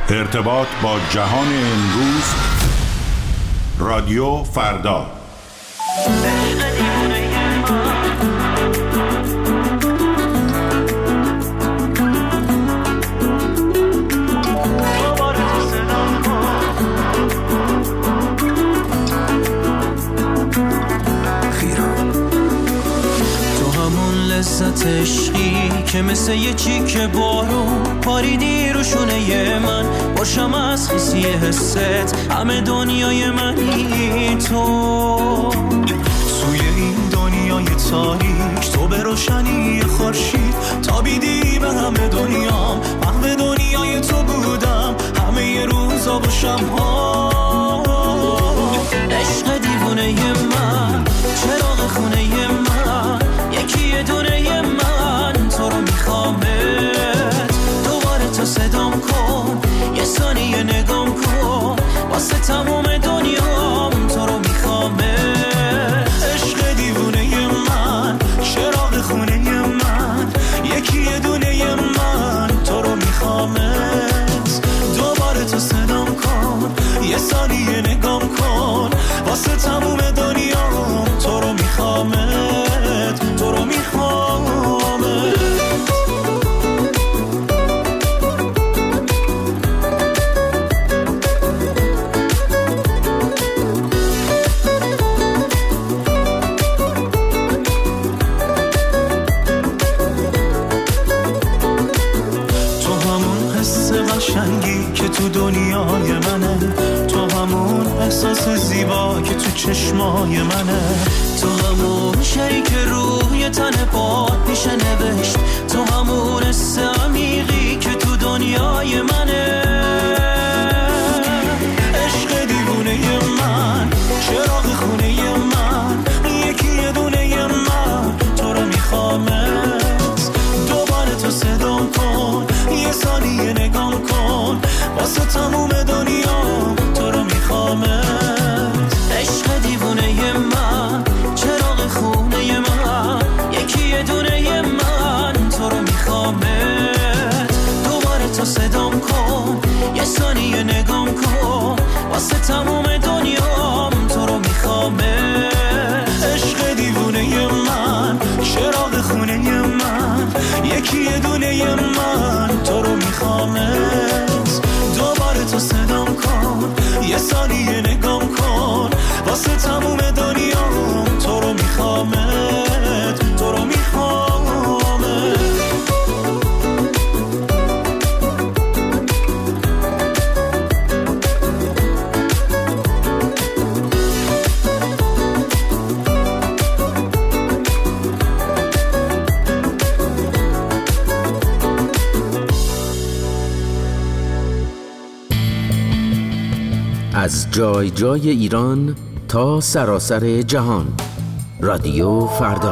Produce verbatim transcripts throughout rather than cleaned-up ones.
ارتباط با جهان امروز، رادیو فردا. لذت عشقی که مثل یه چیک بارون پاریدی رو شونه من، باشم از خیسی حست همه دنیای منی تو. توی این دنیای تاریک تو به روشنی خورشید تابیدی به همه دنیام، محو دنیای تو بودم همه ی روزا و شب‌ها. عشق دیوونه من، چراغ خونه من، یکی دونه من، تو رو میخوامت دوباره تو صدام کن، یه ثانیه نگام کن، واسه تموم دنیام تو رو میخوامت. عشق دیوونه من، چراغ خونه من، یکی دونه من، تو رو میخوامت دوباره تو صدام کن، یه ثانیه نگام کن، واسه تموم دنیام تو رو میخوامت، تو رو میخوامت. تو همون حس قشنگی که تو دنیای منه، تو همون احساس زیبا که تو چشمای منه، تو همون شعری که روی تن پات میشه نوشت، تو همون حس عمیقی که تو دنیای منه. عشق دیوونه من، چراغ خونه من، یکی دونه من، تو رو میخوامت دوباره تو صدام کن، یه ثانیه نگام کن، واسه تموم دنیا تو رو میخوامت. عشق دیوونه من، چراغ خونه من، یکی دونه من، تو رو میخوامت دوباره تو صدام کن، یه ثانیه نگام کن، واسه تموم دنیام تو رو میخوامت. عشق دیوونه من، چراغ خونه من، یکی دونه من، تو رو میخوامت دوباره تو صدام کن، یه ثانیه نگام کن، واسه تموم دنیام تو رو میخوامت، تو رو میخوامت. از جای جای ایران تا سراسر جهان، رادیو فردا.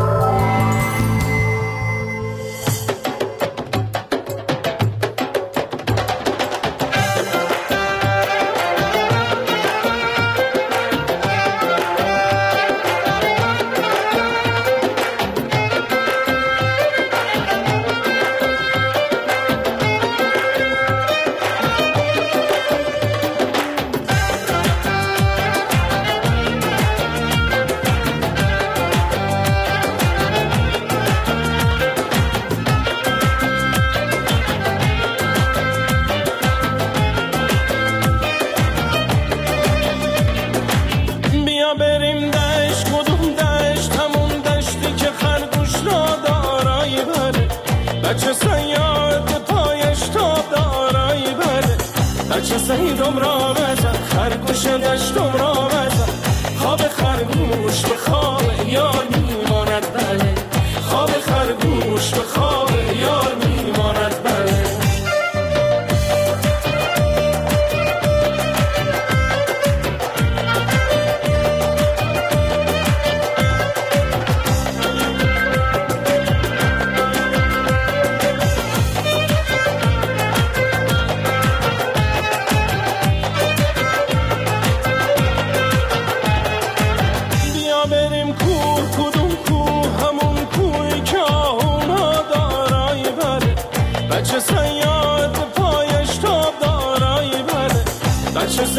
بچه سیاد پایش تا دارایی بره، بچه سیدم را بزن، خرگوش دشتم را بزن، خواب خرگوش به خواب یار میماند بله، خواب خرگوش به خواب یار میماند بله.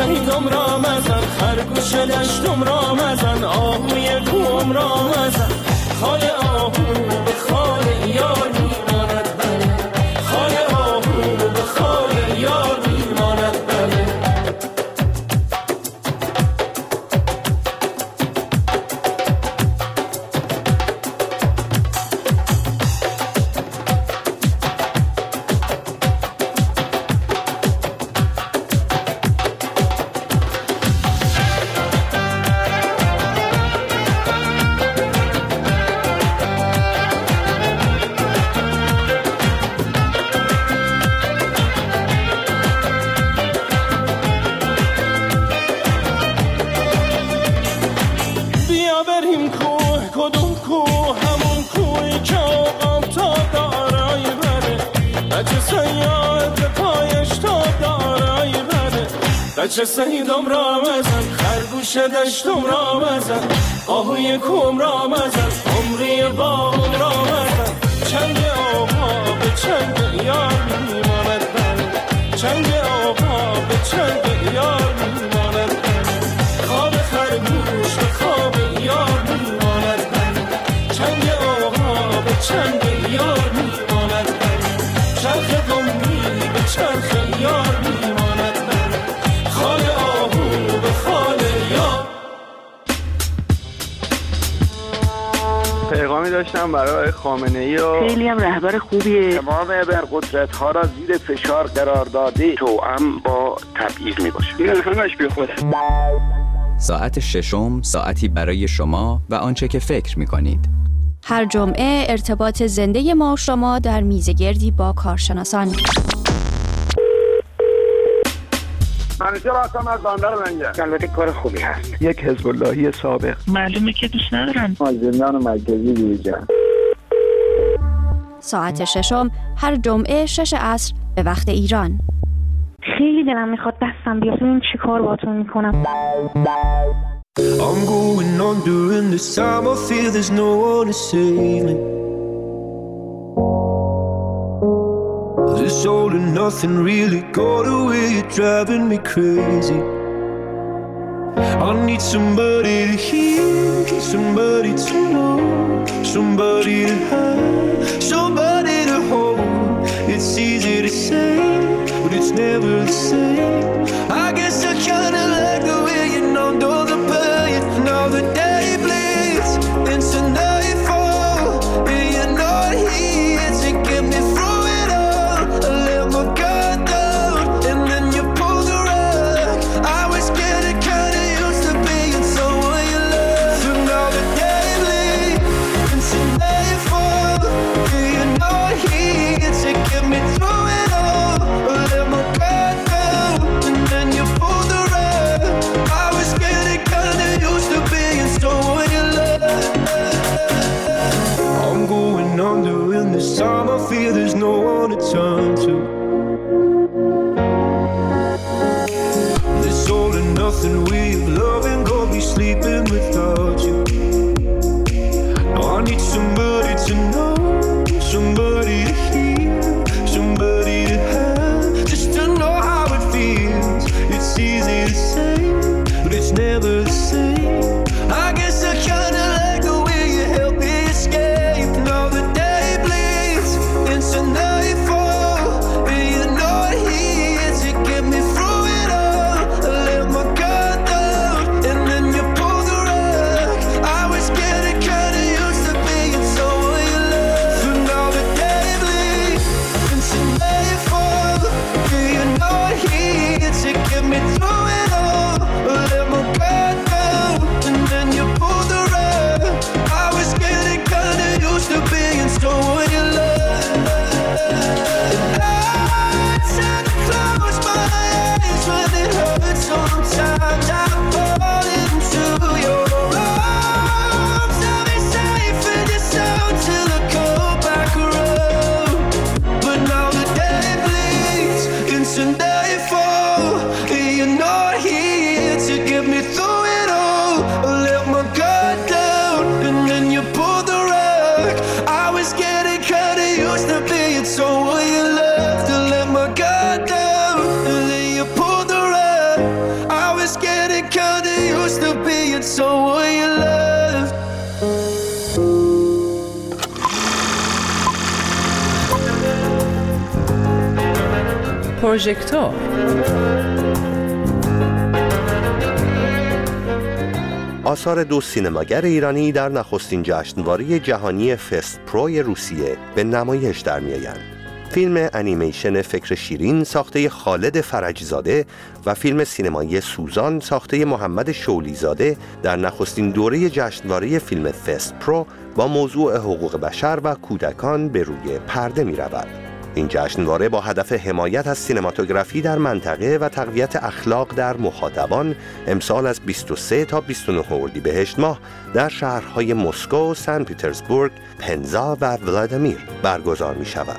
سیدم را مزن، خرگوش دشتم را مزن، آهوی کوم را مزن. خال آهو به خال یار میماند بله، خال آهو به خال یار میماند بله. بچه سیدم را مزن، خرگوش دشتم را مزن، آهوی کوم را مزن، عمری باغم را مزن. چنگ آقا به چنگ یار میماند بله، چنگ آقا به چنگ یار میماند بله. خواب خرگوش به خواب یار میماند بله، چنگ آقا به چنگ یار میماند بله. چرخ قومی به چرخ یار میماند بله، خال آهو به خال یار. پیغامی داشتم برای خامنه‌ای و خیلی هم رهبر خوبیه. تمام ابرقدرت ها را زیر فشار قرار داده، توأم با تبعیض می باشه. این همش بی خوده. ساعت ششم، ساعتی برای شما و آنچه که فکر می کنید. هر جمعه ارتباط زنده ما شما در میزگردی با کارشناسان. منیجر هستم از بندر منگه. البته کار خوبی هست. یک حزب اللهی سابق. معلومه که دوست ندارن. از زندان مرکزی بیرون. ساعت ششم هر جمعه شش عصر به وقت ایران. خیلی دلم میخواد دستم بیاد. این چی کار باتون میکنم؟ I'm going on during this time. I feel there's no one to save me. This all and nothing really got away. You're driving me crazy. I need somebody to hear, somebody to know, somebody to have, somebody to hold. It's easy to say, but it's never the same. I guess I kinda like the way you numbed all the pain. Now the day bleeds into nightfall, and you're not here to get me through it all. I let my guard down, and then you pulled the rug. I was getting kinda used to being someone you love. So now the day bleeds into nightfall, and you're not here to get me through it all. I let my guard down, and then So will you love? پروژکتور آثار دو سینماگر ایرانی در نخستین جشنواره جهانی فست پرو روسیه به نمایش در می‌آیند. فیلم انیمیشن فکر شیرین ساخته خالد فرجزاده و فیلم سینمایی سوزان ساخته محمد شولیزاده در نخستین دوره جشنواره فیلم فست پرو با موضوع حقوق بشر و کودکان به روی پرده می‌رود. این جشنواره با هدف حمایت از سینماتوگرافی در منطقه و تقویت اخلاق در مخاطبان امسال از بیست و سه تا بیست و نه اردیبهشت ماه در شهرهای مسکو، سن پترزبورگ، پنزا و ولادیمیر برگزار می شود.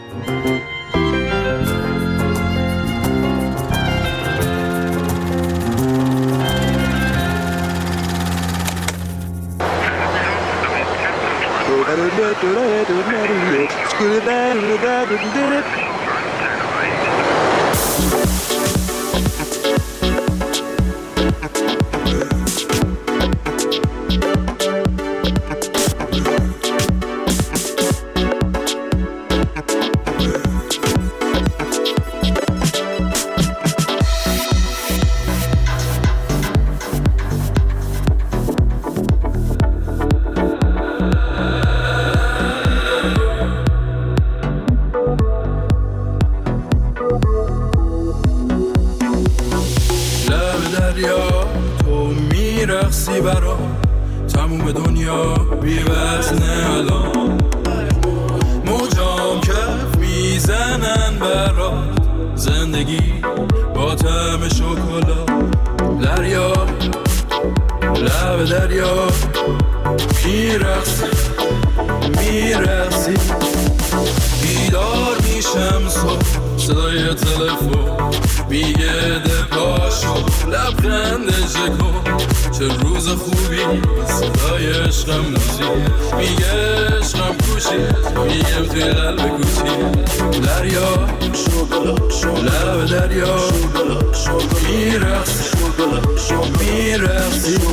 میرقصی برا تموم دنیا بی‌وزنه الان، موجام کف میزنن برات، زندگی با طعم شکلات، دریا لب دریا میرقصی میرقصی، بیدار میشم صبح صدای تلفن میگه ده پاشو لبخندش کن، چه روز خوبی صدای عشقم موزی میگه عشقم کوشی، میگم توی قلب کوچی، دریا لب دریا میرقصی میرقصی.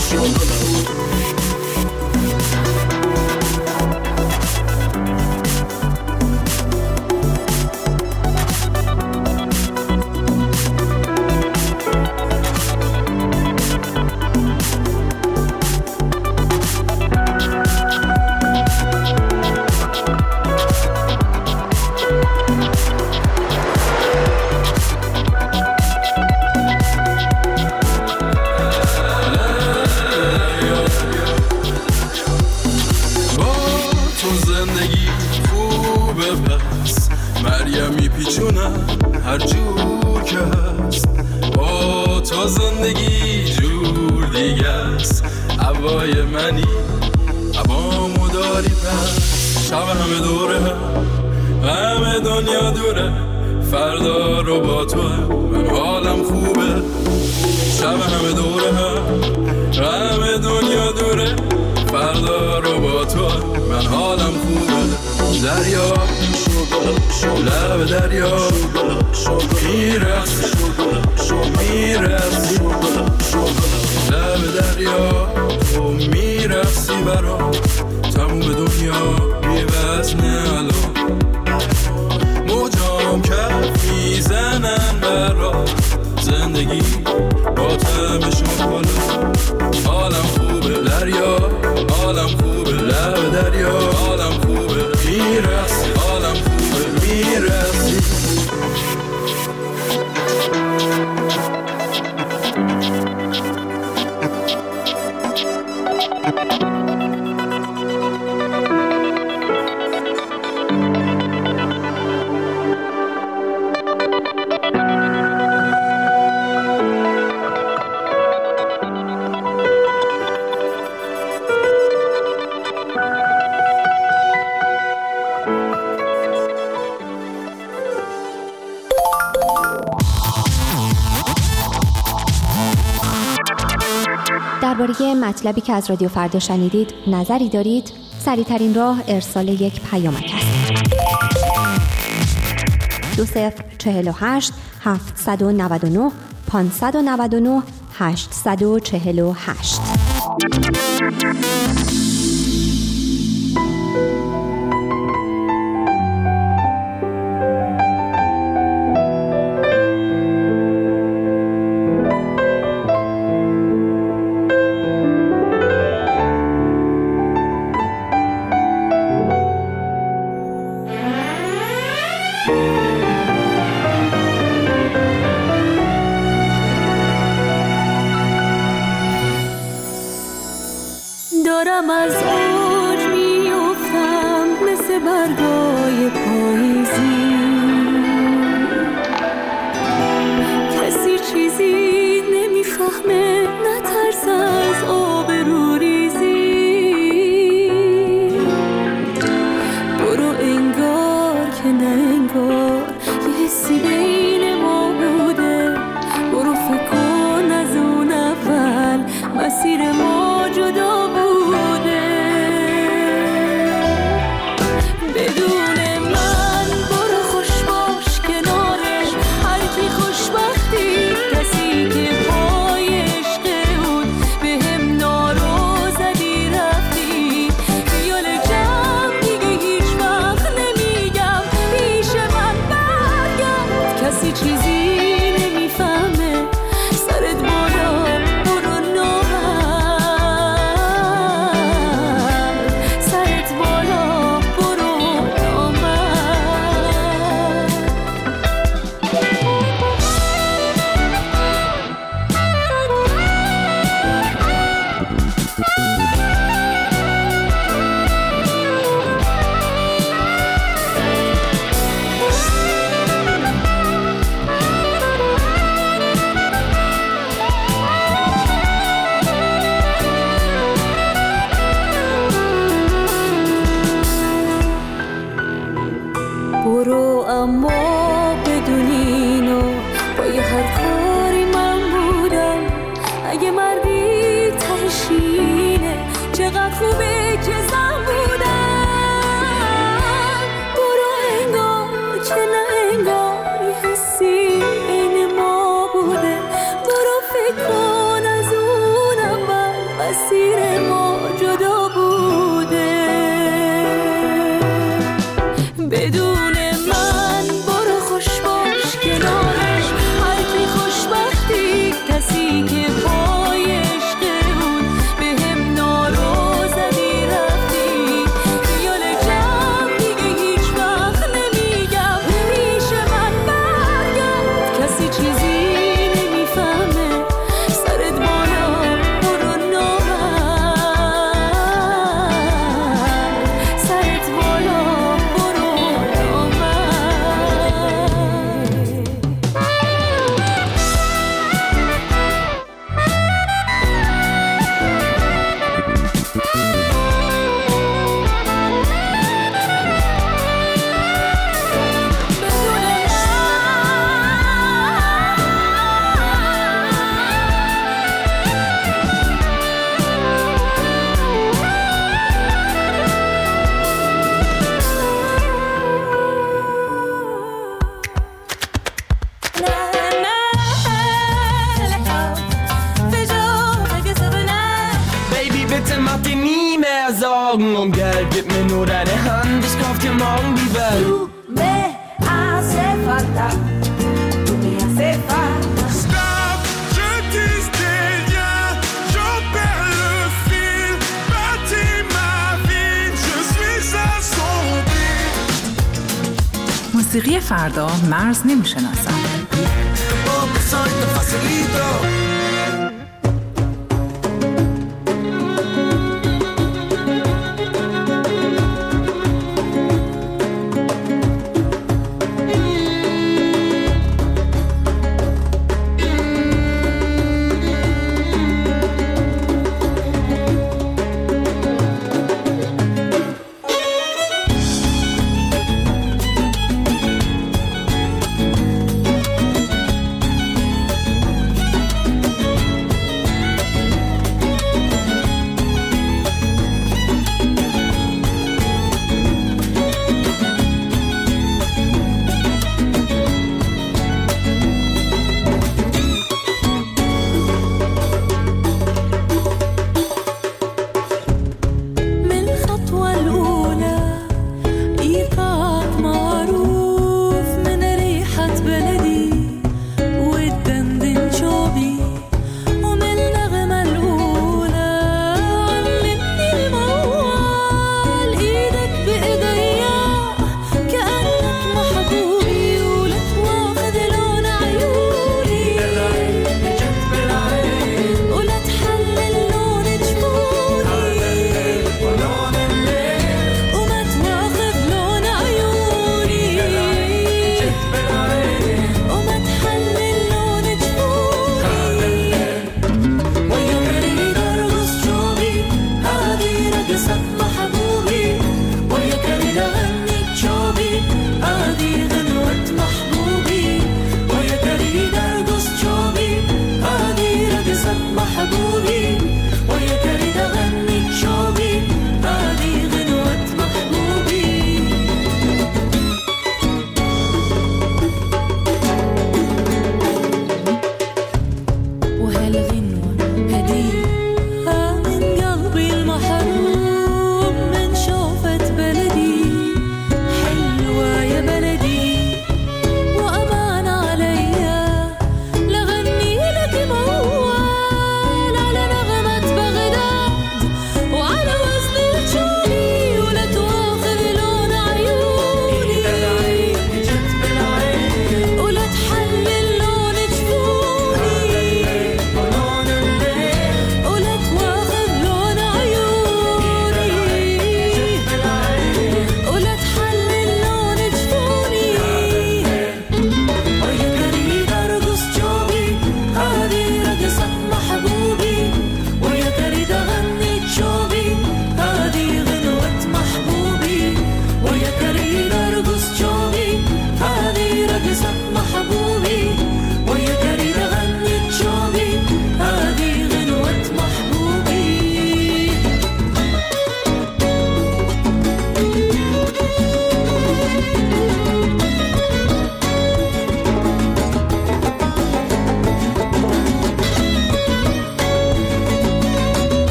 هر جور که هست با تا زندگی جور دیگه است، هوای منی هوامو داری پس، شب همه دوره همه دنیا دوره، فردا رو با تو من حالم خوبه، شب همه دوره همه دنیا دوره، فردا رو با تو من حالم خوبه، دریا لب دریا میرقصی میرقصی، لب دریا تو میرقصی برا تموم دنیا بی‌وزنه الان، موجام کف میزنن برا، زندگی با طعم شکلات، حالم خوبه دریا حالم خوبه، لب دریا حالم خوبه، میرقصی حالم خوبه میرقصی. درباره مطلبی که از رادیو فردا شنیدید نظری دارید؟ سریع‌ترین راه ارسال یک پیامک است. دو صفر چهل و هشت هفتصد و نود و نه پانصد و نود و نه هشتصد و چهل و هشت. دارم از اوج میافتم مثل برگای پاییزی، کسی چیزی نمیفهمه، نترس از آبروریزی. برو انگار که نه انگار یه حسی بین ما بوده، برو فکر کن از اون اول مسیر ما جدا بوده. بدون من برو خوش باش کنارش، هر کی خوشبختی کسی که پای عشق بود به هم نارو زدی رفتی. خیال جمع دیگه هیچ وقت نمیگم پیش من برگرد، کسی چیزی نمیفهمه، سرت بالا برو برو، اما بدون اینو پای هر کاری من بودم. اگه مردی تهشینه چقدر خوبه که زن بودم. برو انگار که نه انگار یه حسی این ما بوده، برو فکر کن از اون اول مسیر ما جدا بوده. بدون من برو خوش باش کنارش، هر کی خوشبختی کسی که پای عشق بود به هم نارو زدی رفتی. خیال جمع دیگه هیچ وقت نمیگم پیش من برگرد، کسی چیزی نمیفهمه، سرت بالا برو نامرد، سرت بالا برو Und Geld, gib mir nur deine Hand, ich kauf dir morgen die Welt. Tu me hace falta, tu me hace falta. Stop, je tisse des liens, j'en perds le fil. Bâtis ma vie, je suis assombri. موسیقی فردا مرز نمیشناسد.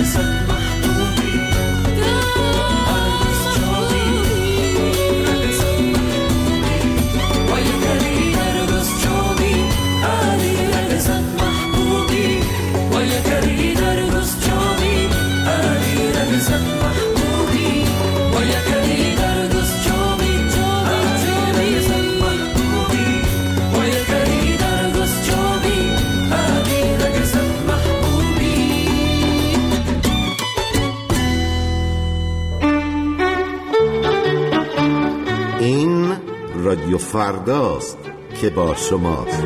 رادیو فرداست که با شماست.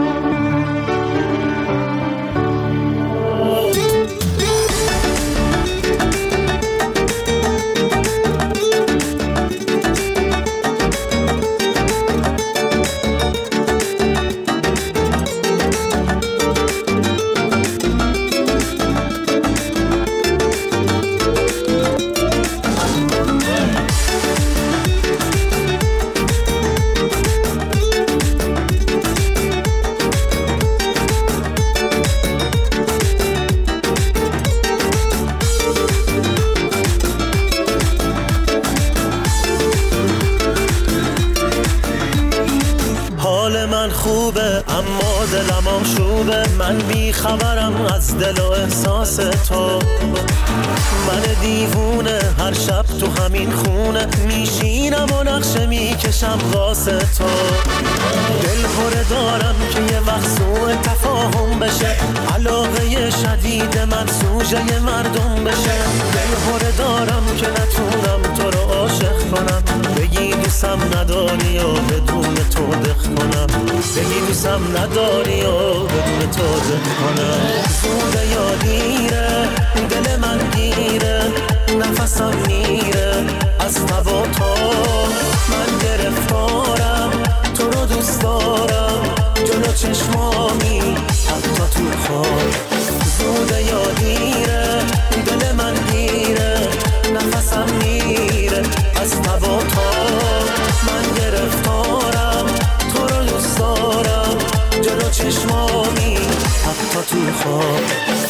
اما دلم آشوبه، من بی خبرم از دل و احساس تو. من دیوونه هر شب تو همین خونه میشینم و نقشه میکشم واسه تو. دل هره دارم که یه وقت سوء تفاهم بشه، علاقه شدید من سوژه مردم بشه. دل هره دارم که نتونم تو رو عاشق کنم، بگی دوستم نداری و بدون تو دخ کنم، بگی دوستم نداری و بدون تو دخ کنم. زوده یا دیره دل من گیره، نفسم میره از تو و تو. من گرفتارم تو رو دوست دارم، جلو چشمامی حتی تو خواب. زوده یا دیره دل من گیره، نفسم میره از تو و تو. من گرفتارم تو رو دوست دارم، جلو چشمامی حتی تو خواب.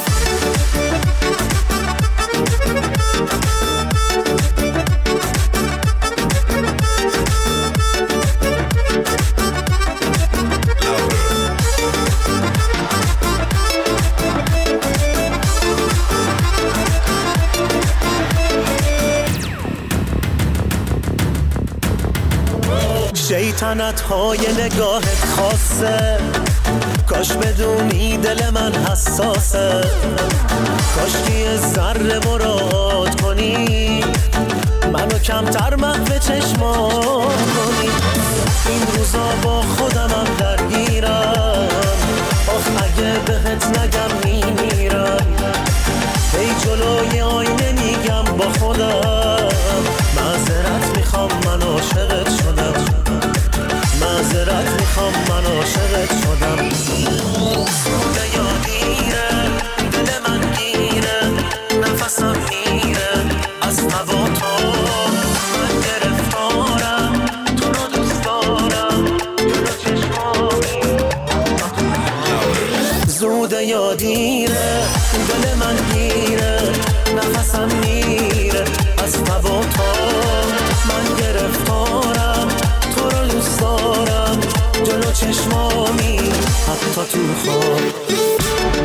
شیطنت های نگاهت خاصه، کاش بدونی دل من حساسه. کاش که یه ذره مراعات کنی، منو کمتر محو چشما کنی. این روزا با خودمم درگیرم، آخ اگه بهت نگم میمیرم. ای جلوی آینه میگم با خودم، معذرت میخوام من عاشقت شدم، معذرت میخوام من عاشقت شدم. زوده یا دیره دل من گیره، نفسم میره از تو و تو. من گرفتارم تو رو دوست دارم، جلو چشمامی. زوده یا دیره دل من گیره، نفسم میره از تو و تو. من گرفتارم تو رو دوست دارم، جلو چشمامی حتی تو خواب.